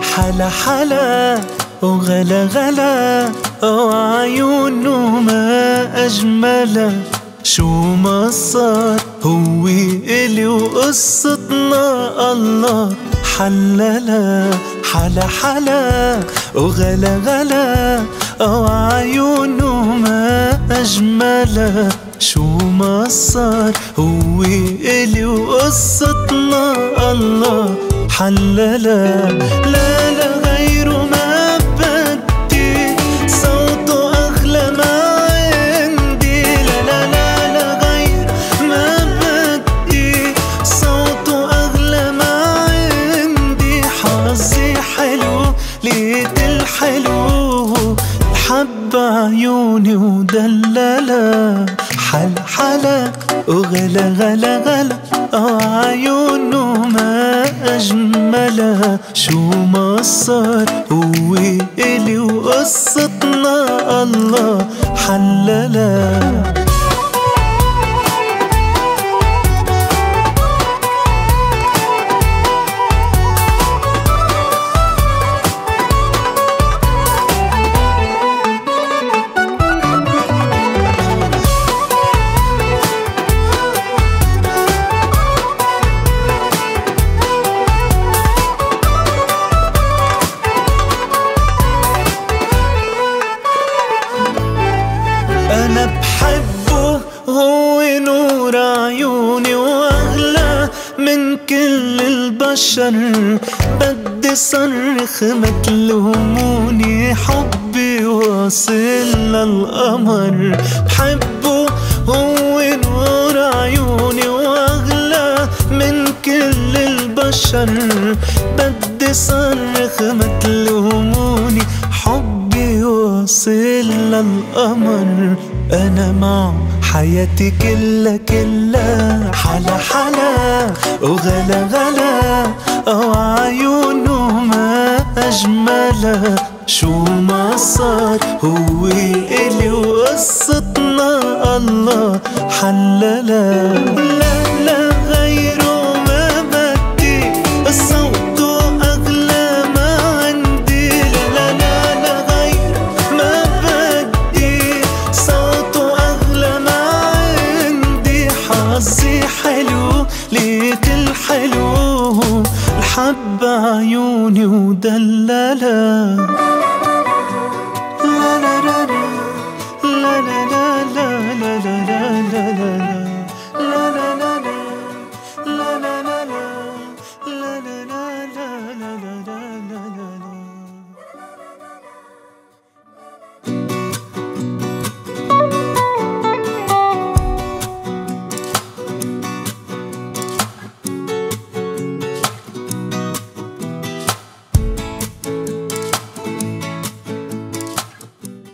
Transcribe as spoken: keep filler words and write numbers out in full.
حلا حلا وغلا غلا وعيونه ما أجمله. شو ما صار هو إلي وقصتنا الله حللا. حلا حلا وغلا غلا وعيونه ما أجمله. شو ما صار هو إلي وقصتنا الله حللا. لا لا غيره ما بدي، صوته أغلى ما عندي. لا لا لا لا غير ما بدي، صوته أغلى ما عندي. حظي حلو لقيت الحلو، حب عيوني ودللا. حلا حلا وغلا غلا غلا عيونه ما أجملها. شو ما صار هو إلي وقصتنا الله حللا. أنا بحبه هو نور عيوني وأغلى من كل البشر. بدي صرخ ما تلوموني، حبي واصل للقمر. بحبه هو نور عيوني وأغلى من كل البشر. بدي صرخ ما تلوموني، حبي واصل للقمر. أنا معه حياتي كلها كلها. حلا حلا وغلا غلا وعيونه ما أجملها. شو ما صار هو إلي وقصتنا الله حللا. لا لا غيره ما بدي، الصوت أغلى ما عندي. لا لا لا لا غير ما بدي، صوته أغلى ما عندي. حظي حلو لقيت الحلو، الحب عيوني ودللا.